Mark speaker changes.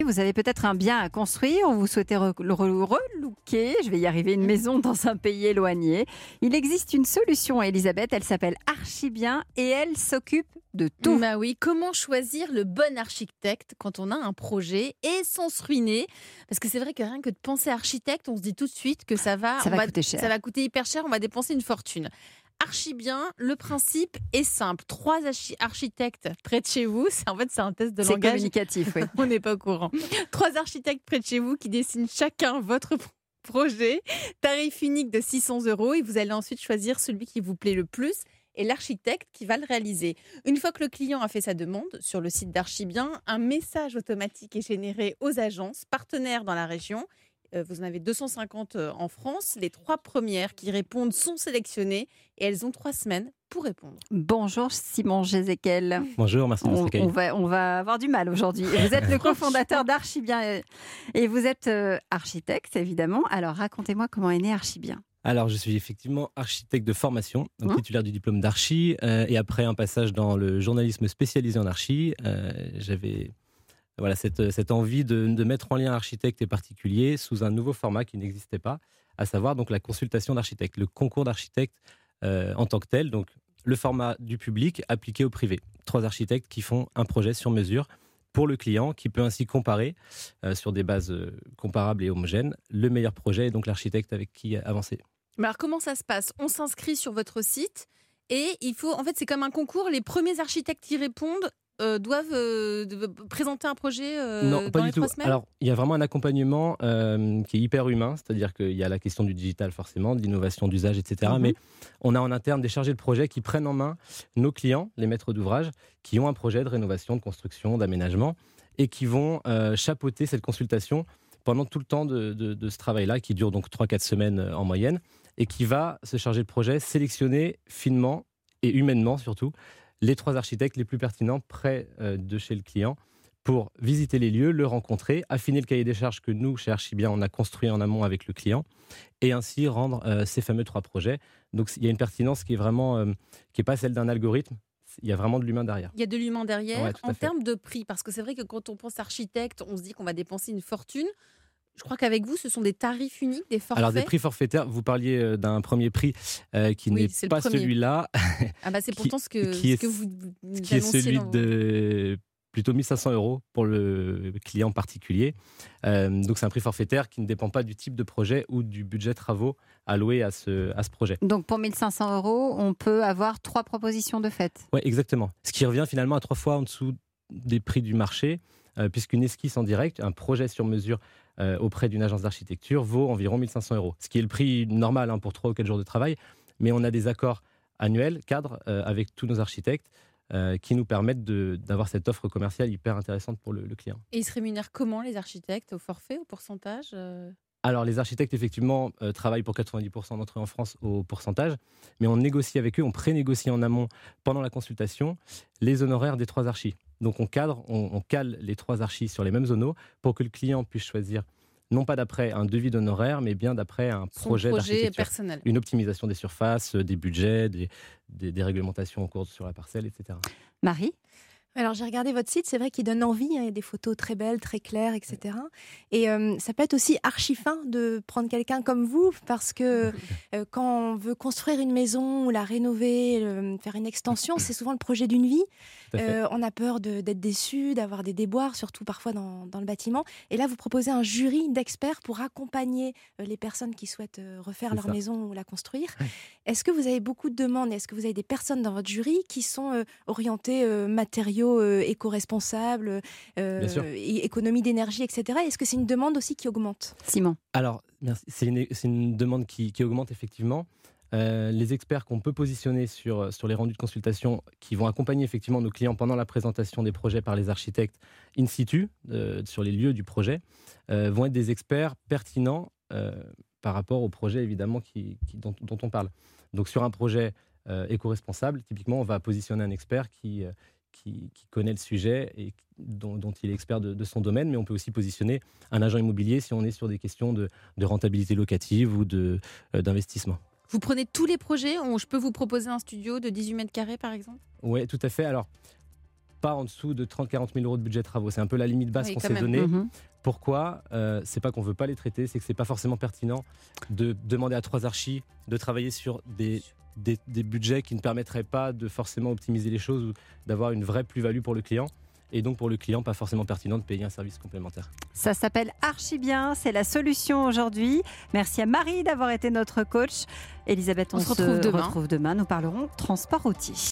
Speaker 1: Vous avez peut-être un bien à construire ou vous souhaitez le relooker, je vais y arriver, une maison dans un pays éloigné. Il existe une solution, Elisabeth, elle s'appelle Archibien et elle s'occupe de tout.
Speaker 2: Bah oui, comment choisir le bon architecte quand on a un projet et sans se ruiner? Parce que c'est vrai que rien que de penser architecte, on se dit tout de suite que ça va
Speaker 1: coûter cher.
Speaker 2: Ça va coûter hyper cher, on va dépenser une fortune. Archibien, le principe est simple. 3 architectes près de chez vous, c'est un test de
Speaker 1: C'est
Speaker 2: langage.
Speaker 1: communicatif, oui.
Speaker 2: On n'est pas au courant. 3 architectes près de chez vous qui dessinent chacun votre projet. Tarif unique de 600 € et vous allez ensuite choisir celui qui vous plaît le plus et l'architecte qui va le réaliser. Une fois que le client a fait sa demande sur le site d'Archibien, un message automatique est généré aux agences partenaires dans la région. Vous en avez 250 en France. Les 3 premières qui répondent sont sélectionnées et elles ont 3 semaines pour répondre.
Speaker 1: Bonjour Simon Jézéquel.
Speaker 3: Bonjour, merci de nous accueillir.
Speaker 1: On va avoir du mal aujourd'hui. Vous êtes le cofondateur d'Archibien et vous êtes architecte évidemment. Alors racontez-moi comment est né Archibien.
Speaker 3: Alors, je suis effectivement architecte de formation, donc titulaire du diplôme d'archi. Et après un passage dans le journalisme spécialisé en archi, j'avais cette envie de mettre en lien architecte et particulier sous un nouveau format qui n'existait pas, à savoir donc la consultation d'architecte, le concours d'architecte en tant que tel. Donc, le format du public appliqué au privé. 3 architectes qui font un projet sur mesure pour le client, qui peut ainsi comparer sur des bases comparables et homogènes le meilleur projet et donc l'architecte avec qui avancer.
Speaker 2: Mais alors comment ça se passe? On s'inscrit sur votre site et il faut, c'est comme un concours, les premiers architectes qui répondent doivent présenter un projet
Speaker 3: Non, pas
Speaker 2: dans
Speaker 3: du
Speaker 2: les
Speaker 3: tout.
Speaker 2: 3 semaines.
Speaker 3: Alors, il y a vraiment un accompagnement qui est hyper humain, c'est-à-dire qu'il y a la question du digital forcément, de l'innovation d'usage, etc. Mais on a en interne des chargés de projet qui prennent en main nos clients, les maîtres d'ouvrage, qui ont un projet de rénovation, de construction, d'aménagement, et qui vont chapeauter cette consultation pendant tout le temps de ce travail-là, qui dure donc 3-4 semaines en moyenne, et qui va, ce chargé de projet, sélectionner finement et humainement surtout les 3 architectes les plus pertinents près de chez le client pour visiter les lieux, le rencontrer, affiner le cahier des charges que nous, chez Archibien, on a construit en amont avec le client et ainsi rendre ces fameux 3 projets. Donc il y a une pertinence qui est vraiment, qui n'est pas celle d'un algorithme, il y a vraiment de l'humain derrière.
Speaker 2: Il y a de l'humain derrière.
Speaker 3: Ouais,
Speaker 2: en termes de prix, parce que c'est vrai que quand on pense architecte, on se dit qu'on va dépenser une fortune. Je crois qu'avec vous, ce sont des tarifs uniques, des forfaits.
Speaker 3: Alors des prix forfaitaires, vous parliez d'un premier prix qui n'est pas celui-là.
Speaker 2: C'est pourtant ce que vous
Speaker 3: qui est celui de plutôt 1 500 € pour le client particulier. Donc c'est un prix forfaitaire qui ne dépend pas du type de projet ou du budget travaux alloué à ce projet.
Speaker 1: Donc pour 1 500 €, on peut avoir 3 propositions de fait.
Speaker 3: Oui, exactement. Ce qui revient finalement à 3 fois en dessous des prix du marché, puisqu'une esquisse en direct, un projet sur mesure auprès d'une agence d'architecture vaut environ 1 500 €. Ce qui est le prix normal pour 3 ou 4 jours de travail. Mais on a des accords annuels, cadres, avec tous nos architectes qui nous permettent d'avoir cette offre commerciale hyper intéressante pour le client.
Speaker 2: Et ils se rémunèrent comment, les architectes? Au forfait, au pourcentage
Speaker 3: Alors, les architectes, effectivement, travaillent pour 90% d'entre eux en France au pourcentage, mais on négocie avec eux, on prénégocie en amont, pendant la consultation, les honoraires des 3 archis. Donc, on cale les 3 archis sur les mêmes zonos pour que le client puisse choisir, non pas d'après un devis d'honoraires, mais bien d'après un projet d'architecture.
Speaker 2: Personnel.
Speaker 3: Une optimisation des surfaces, des budgets, des réglementations en cours sur la parcelle, etc.
Speaker 1: Marie ?
Speaker 4: Alors j'ai regardé votre site, c'est vrai qu'il donne envie, il y a des photos très belles, très claires, etc. Et ça peut être aussi archi fin de prendre quelqu'un comme vous, parce que quand on veut construire une maison, ou la rénover, faire une extension, c'est souvent le projet d'une vie. On a peur d'être déçu, d'avoir des déboires, surtout parfois dans le bâtiment. Et là, vous proposez un jury d'experts pour accompagner les personnes qui souhaitent refaire leur maison ou la construire. Est-ce que vous avez beaucoup de demandes? Est-ce que vous avez des personnes dans votre jury qui sont orientées matériaux éco-responsables, économie d'énergie, etc. Est-ce que c'est une demande aussi qui augmente?
Speaker 1: Simon.
Speaker 3: Alors, merci. C'est une demande qui augmente effectivement. Les experts qu'on peut positionner sur les rendus de consultation qui vont accompagner effectivement nos clients pendant la présentation des projets par les architectes in situ, sur les lieux du projet, vont être des experts pertinents par rapport au projet évidemment dont on parle. Donc sur un projet éco-responsable, typiquement on va positionner un expert qui connaît le sujet et dont il est expert de son domaine, mais on peut aussi positionner un agent immobilier si on est sur des questions de rentabilité locative ou d'investissement.
Speaker 2: Vous prenez tous les projets? Je peux vous proposer un studio de 18 mètres carrés, par exemple?
Speaker 3: Oui, tout à fait. Alors, pas en dessous de 30-40 000 euros de budget travaux. C'est un peu la limite basse
Speaker 2: Oui,
Speaker 3: qu'on
Speaker 2: quand
Speaker 3: s'est
Speaker 2: même.
Speaker 3: donnée.
Speaker 1: Mhm.
Speaker 3: Pourquoi c'est pas qu'on veut pas les traiter, c'est que c'est pas forcément pertinent de demander à 3 archis de travailler sur des budgets qui ne permettraient pas de forcément optimiser les choses ou d'avoir une vraie plus-value pour le client. Et donc pour le client, pas forcément pertinent de payer un service complémentaire.
Speaker 1: Ça s'appelle Archibien, c'est la solution aujourd'hui. Merci à Marie d'avoir été notre coach. Elisabeth, on
Speaker 2: On se retrouve demain.
Speaker 1: retrouve demain. Nous parlerons transport routier.